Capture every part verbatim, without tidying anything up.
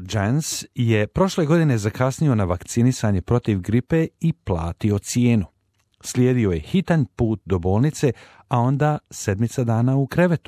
Jens je prošle godine zakasnio na vakcinisanje protiv gripe i platio cijenu. Slijedio je hitan put do bolnice, a onda sedmica dana u krevetu.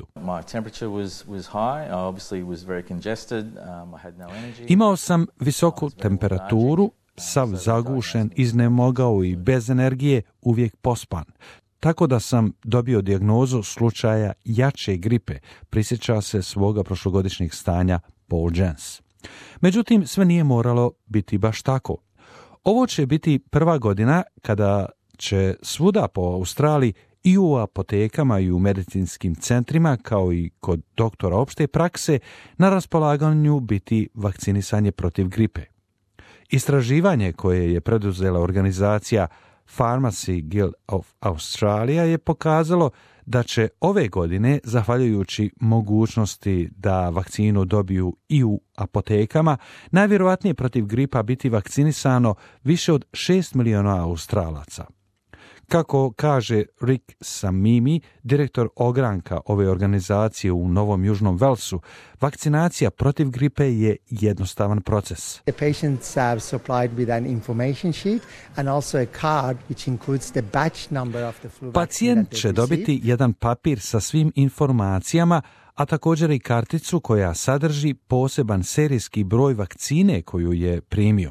Imao sam visoku temperaturu, sav zagušen, iznemogao i bez energije, uvijek pospan. Tako da sam dobio dijagnozu slučaja jače gripe, prisjeća se svoga prošlogodišnjeg stanja Paul Jens. Međutim, sve nije moralo biti baš tako. Ovo će biti prva godina kada će svuda po Australiji i u apotekama i u medicinskim centrima, kao i kod doktora opšte prakse, na raspolaganju biti vakcinisanje protiv gripe. Istraživanje koje je preduzela organizacija Pharmacy Guild of Australia je pokazalo da će ove godine, zahvaljujući mogućnosti da vakcinu dobiju i u apotekama, najvjerojatnije protiv gripa biti vakcinisano više od šest miliona Australaca. Kako kaže Rick Samimi, direktor ogranka ove organizacije u Novom Južnom Velsu, vakcinacija protiv gripe je jednostavan proces. The patients are supplied with an information sheet and also a card which includes the batch number of the flu vaccine. Pacijent će dobiti jedan papir sa svim informacijama, a također i karticu koja sadrži poseban serijski broj vakcine koju je primio.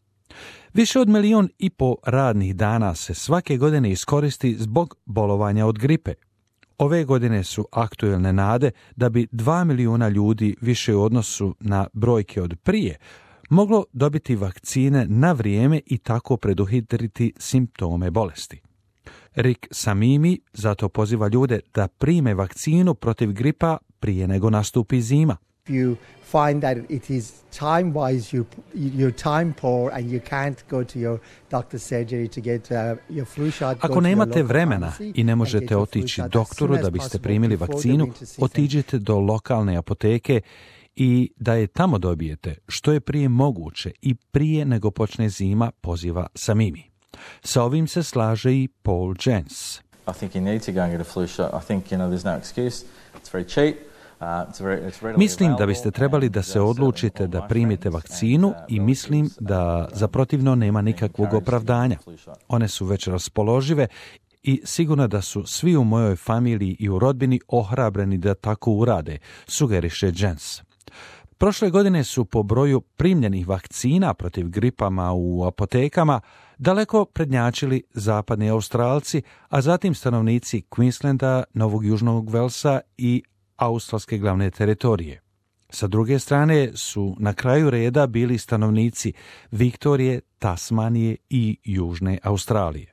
Više od milion i po radnih dana se svake godine iskoristi zbog bolovanja od gripe. Ove godine su aktuelne nade da bi dva milijuna ljudi više u odnosu na brojke od prije moglo dobiti vakcine na vrijeme i tako preduhitriti simptome bolesti. Rick Samimi zato poziva ljude da prime vakcinu protiv gripa prije nego nastupi zima. You find that it is time-wise you, you're time poor and you can't go to your doctor's surgery to get uh, your flu shot. Ako nemate vremena i ne možete otići doktoru da biste primili vakcinu, otiđite do lokalne apoteke i da je tamo dobijete što je prije moguće i prije nego počne zima, poziva Samimi. Sa ovim se slaže i Paul Jens. I think you need to go and get a flu shot. I think, you know, there's no excuse. It's very cheap. Mislim da biste trebali da se odlučite da primite vakcinu i mislim da za protivno nema nikakvog opravdanja. One su već raspoložive i sigurno da su svi u mojoj familiji i u rodbini ohrabreni da tako urade, sugeriše Jens. Prošle godine su po broju primljenih vakcina protiv gripama u apotekama daleko prednjačili zapadni Australci, a zatim stanovnici Queenslanda, Novog Južnog Velsa i australske glavne teritorije. Sa druge strane su na kraju reda bili stanovnici Viktorije, Tasmanije i Južne Australije.